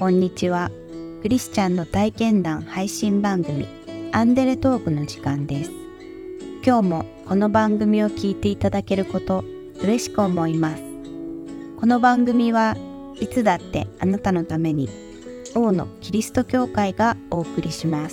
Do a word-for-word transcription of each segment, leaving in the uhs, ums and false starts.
こんにちは。クリスチャンの体験談配信番組アンデレトークの時間です。今日もこの番組を聞いていただけること嬉しく思います。この番組はいつだってあなたのために王のキリスト教会がお送りします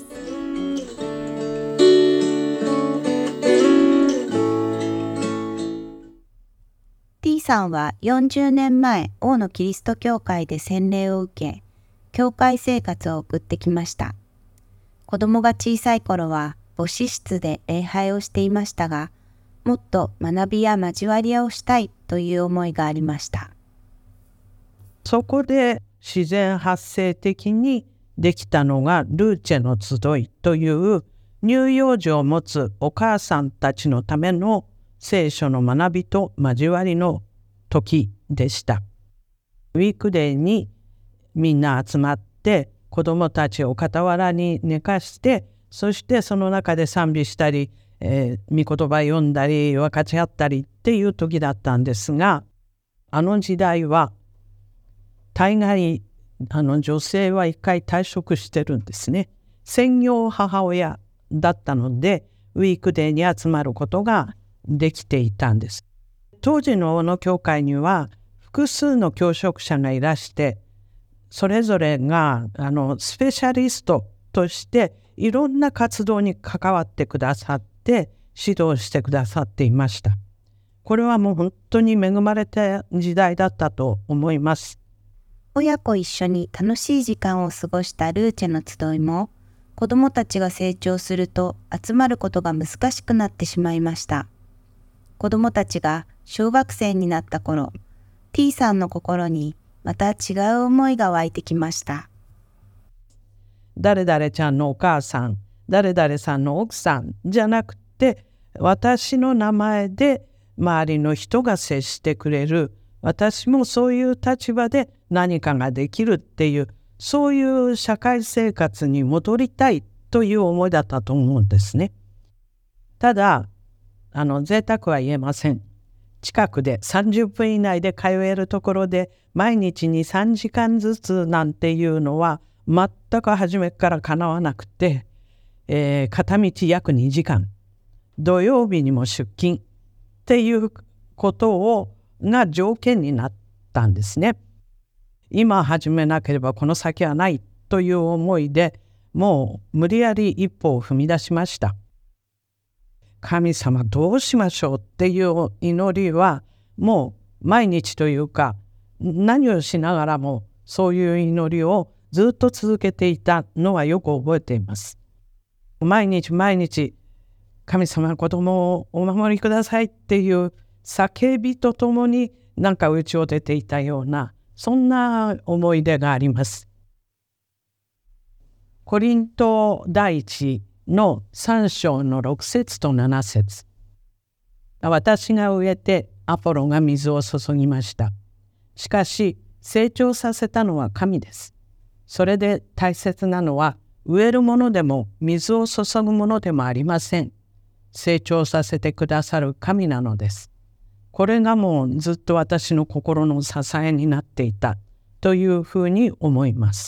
。T さんはよんじゅうねんまえ王のキリスト教会で洗礼を受け、教会生活を送ってきました。子供が小さい頃は母子室で礼拝をしていましたが、もっと学びや交わりをしたいという思いがありました。 そこで自然発生的にできたのがルーチェの集いという乳幼児を持つお母さんたちのための聖書の学びと交わりの時でした。ウィークデーにみんな集まって子どもたちを傍らに寝かして、そしてその中で賛美したり、えー、御言葉読んだり分かち合ったりっていう時だったんですが、あの時代は大概あの女性は一回退職してるんですね。専業母親だったのでウィークデーに集まることができていたんです。当時の王の教会には複数の教職者がいらして、それぞれがあのスペシャリストとしていろんな活動に関わってくださって指導してくださっていました。これはもう本当に恵まれた時代だったと思います。 親子一緒に楽しい時間を過ごしたルーチェの集いも、子どもたちが成長すると集まることが難しくなってしまいました。子どもたちが小学生になった頃、T さんの心にまた違う思いが湧いてきました。 誰々ちゃんのお母さん、誰々さんの奥さんじゃなくて、私の名前で周りの人が接してくれる、私もそういう立場で何かができるっていう、そういう社会生活に戻りたいという思いだったと思うんですね。ただ、あの贅沢は言えません。近くでさんじゅっぷん以内で通えるところで毎日にさんじかんずつなんていうのは全く初めからかなわなくて、えー、片道約にじかん、土曜日にも出勤っていうことをが条件になったんですね。今始めなければこの先はないという思いで、もう無理やり一歩を踏み出しました。神様どうしましょうっていう祈りはもう毎日というか、何をしながらもそういう祈りをずっと続けていたのはよく覚えています。毎日毎日神様の子供をお守りくださいっていう叫びとともになんか家を出ていたような、そんな思い出があります。コリント第一のさん章のろく節となな節。私が植えてアポロが水を注ぎました。しかし成長させたのは神です。それで大切なのは植えるものでも水を注ぐものでもありません。成長させてくださる神なのです。これがもうずっと私の心の支えになっていたというふうに思います。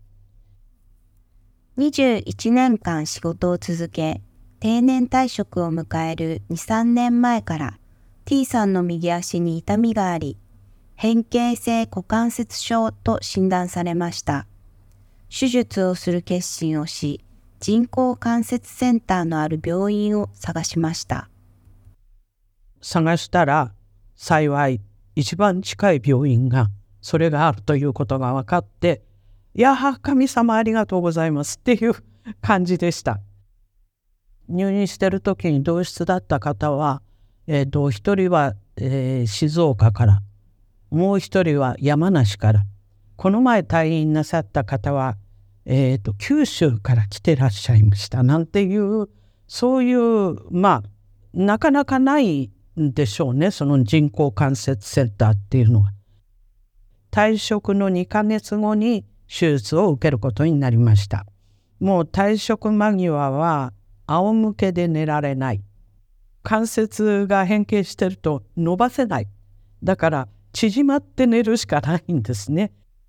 にじゅういちねんかん仕事を続け、定年退職を迎えるに、さんねんまえから T さんの右足に痛みがあり、変形性股関節症と診断されました。手術をする決心をし、人工関節センターのある病院を探しました。 探したら幸い一番近い病院がそれがあるということが分かって、いや神様ありがとうございますっていう感じでした。入院してる時に同室だった方は、えー、と一人は、えー、静岡から、もう一人は山梨から、この前退院なさった方は、えー、と九州から来てらっしゃいましたなんていう、そういうまあなかなかないんでしょうね、その人工関節センターっていうのは。退職のにかげつごに手術を受けることになりました。もう退職間際は仰向けで寝られない。関節が変形してると伸ばせない。だから縮まって寝るしかないんですね。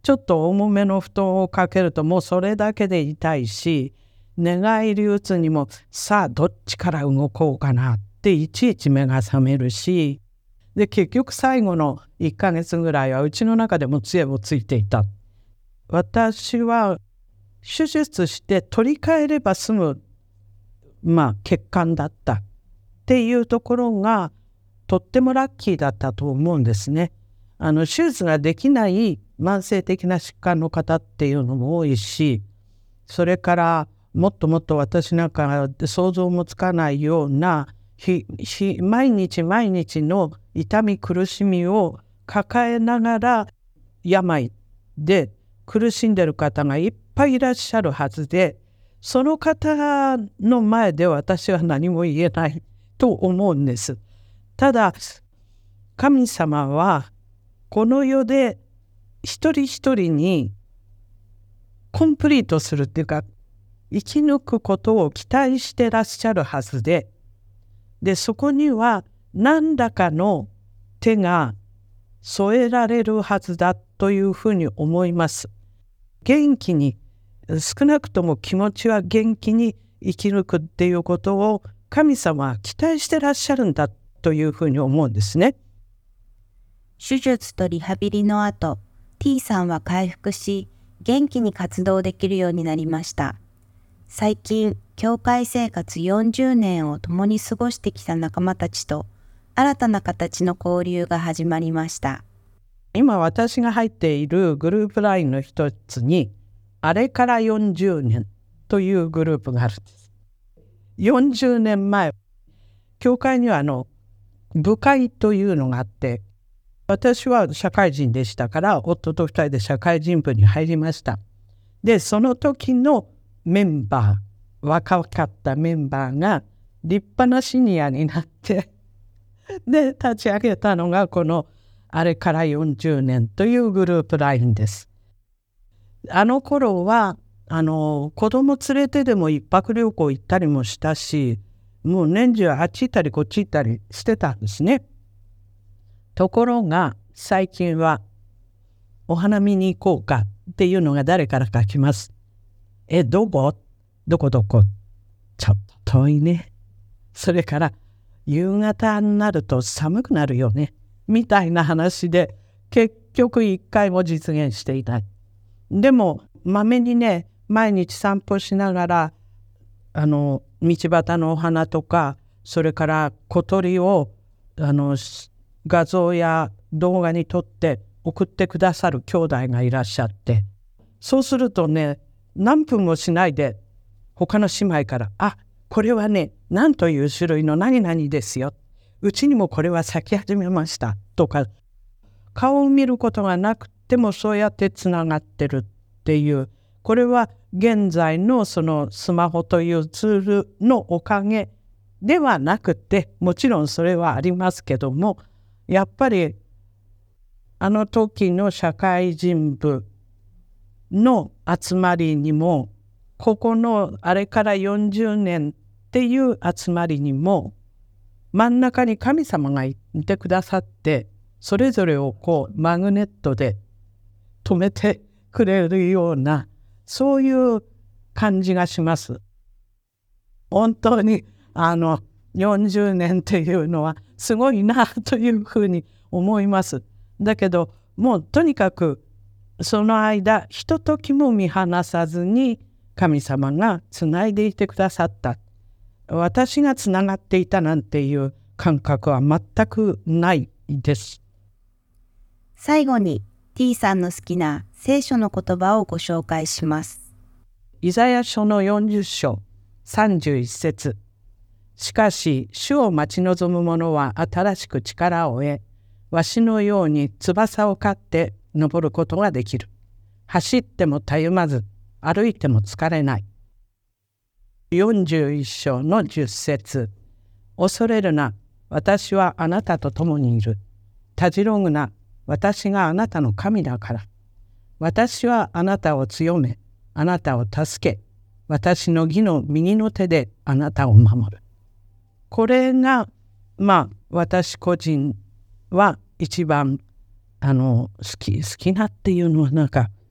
ちょっと重めの布団をかけるともうそれだけで痛いし、寝返り打つにもさあどっちから動こうかなっていちいち目が覚めるし、で結局最後のいっかげつぐらいはうちの中でも杖をついていた。私は手術して取り替えれば済む、まあ、血管だったっていうところがとってもラッキーだったと思うんですね。あの手術ができない慢性的な疾患の方っていうのも多いし、それからもっともっと私なんか想像もつかないようなひひ毎日毎日の痛み苦しみを抱えながら病で苦しんでる方がいっぱいいらっしゃるはずで、その方の前で私は何も言えないと思うんです。ただ神様はこの世で一人一人にコンプリートするっていうか生き抜くことを期待してらっしゃるはずで、でそこには何らかの手が添えられるはずだというふうに思います。元気に、少なくとも気持ちは元気に生き抜くっていうことを神様は期待してらっしゃるんだというふうに思うんですね。 手術とリハビリの後、T さんは回復し、元気に活動できるようになりました。最近、教会生活よんじゅうねんを共に過ごしてきた仲間たちと、新たな形の交流が始まりました。 今私が入っているグループラインの一つに、あれからよんじゅうねんというグループがあるんです。よんじゅうねんまえ、教会にはあの部会というのがあって、私は社会人でしたから夫とふたりで社会人部に入りました。でその時のメンバー、若かったメンバーが立派なシニアになってで立ち上げたのがこのあれからよんじゅうねんというグループラインです。あの頃はあの子供連れてでも一泊旅行行ったりもしたし、もう年中あっち行ったりこっち行ったりしてたんですね。ところが最近はお花見に行こうかっていうのが誰からか来ます。え、どこ？どこどこ？ちょっと遠いね。それから夕方になると寒くなるよね。みたいな話で結局一回も実現していない。でもまめにね、毎日散歩しながらあの道端のお花とか、それから小鳥をあの画像や動画に撮って送ってくださる兄弟がいらっしゃって、そうするとね、何分もしないで他の姉妹から「あ、これはね、何という種類の何々ですよ。うちにもこれは咲き始めました」とか、顔を見ることがなくてもそうやってつながってるっていう、これは現在のそのスマホというツールのおかげではなくて、もちろんそれはありますけども、やっぱりあの時の社会人部の集まりにも、ここのあれからよんじゅうねんっていう集まりにも真ん中に神様がいてくださって、それぞれをこうマグネットで止めてくれるような、そういう感じがします。本当にあのよんじゅうねんっていうのはすごいなというふうに思います。だけどもうとにかくその間ひとときも見放さずに神様がつないでいてくださった。私がつながっていたなんていう感覚は全くないです。 最後に T さんの好きな聖書の言葉をご紹介します。 イザヤ書のよんじゅっ章さんじゅういち節。しかし主を待ち望む者は新しく力を得、わしのように翼を刈って登ることができる。走ってもたゆまず、歩いても疲れない。よんじゅういっ章のじゅっ節。恐れるな、私はあなたと共にいる。たじろぐな、私があなたの神だから。私はあなたを強め、あなたを助け、私の義の右の手であなたを守る。これがまあ私個人は一番あの好き好きなっていうのはなんか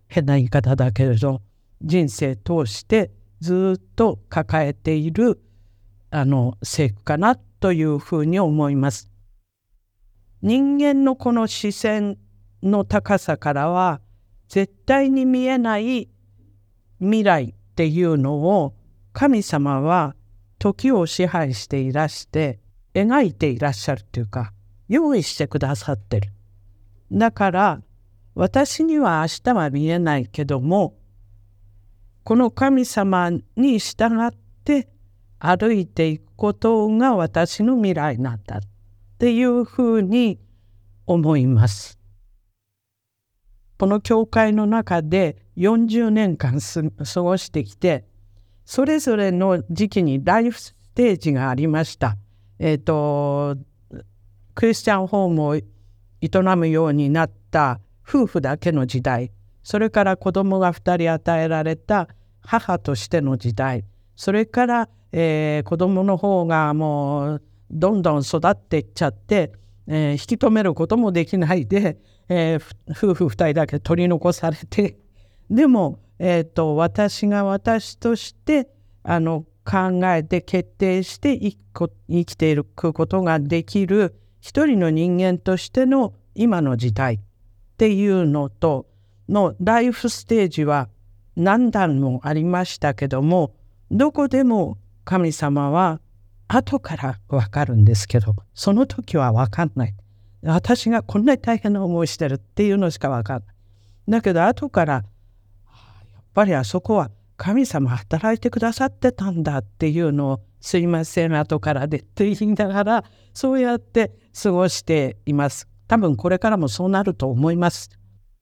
変な言い方だけれど、人生通してずっと抱えているあの聖句かなというふうに思います。人間のこの視線の高さからは絶対に見えない未来っていうのを神様は時を支配していらして描いていらっしゃるというか、用意してくださってる。だから私には明日は見えないけども、この神様に従って歩いていくことが私の未来なんだっていうふうに思います。この教会の中でよんじゅうねんかん過ごしてきて、それぞれの時期にライフステージがありました。えっと、クリスチャンホームを営むようになった夫婦だけの時代、それから子供がふたり与えられた母としての時代、それから、えー、子供の方がもうどんどん育っていっちゃって、えー、引き止めることもできないで、えー、夫婦ふたりだけ取り残されて、でも、えーと、私が私としてあの考えて決定して生き、生きていくことができる一人の人間としての今の時代っていうのとのライフステージは何段もありましたけども、どこでも神様は後から分かるんですけど、その時は分かんない。私がこんなに大変な思いしてるっていうのしか分かんない。だけど後からやっぱりあそこは神様働いてくださってたんだっていうのを、すいません後からでって言いながらそうやって過ごしています。多分これからもそうなると思います。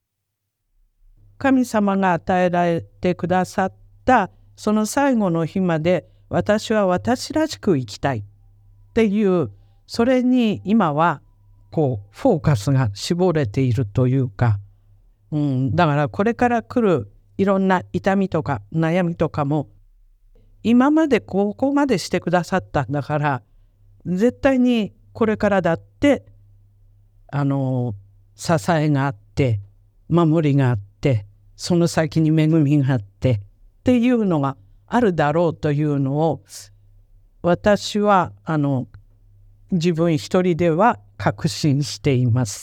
神様が与えられてくださったその最後の日まで、私は私らしく生きたいっていう、それに今はこうフォーカスが絞れているというか、うん、だからこれから来るいろんな痛みとか悩みとかも、今までここまでしてくださったんだから、絶対にこれからだってあの支えがあって守りがあって、その先に恵みがあってっていうのがあるだろうというのを、私はあの自分一人では確信しています。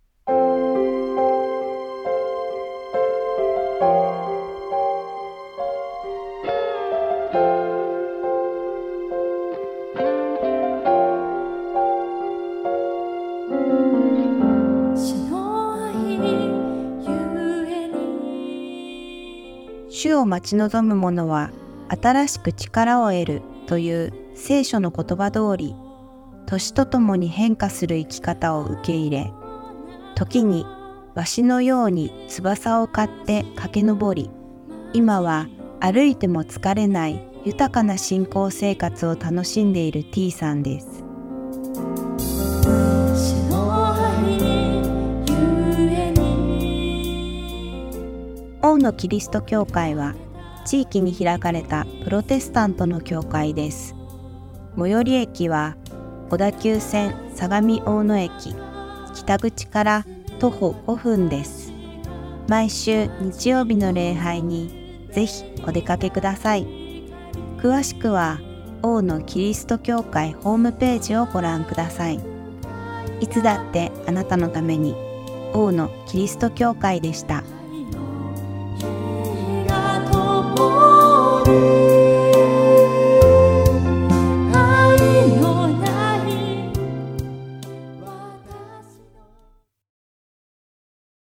主を待ち望む者は新しく力を得るという聖書の言葉通り、年とともに変化する生き方を受け入れ、時にわしのように翼を刈って駆け上り、今は歩いても疲れない豊かな信仰生活を楽しんでいる T さんです。王のキリスト教会は地域に開かれたプロテスタントの教会です。最寄り駅は小田急線相模大野駅北口から徒歩ごふんです。毎週日曜日の礼拝にぜひお出かけください。詳しくは王のキリスト教会ホームページをご覧ください。いつだってあなたのために王のキリスト教会でした。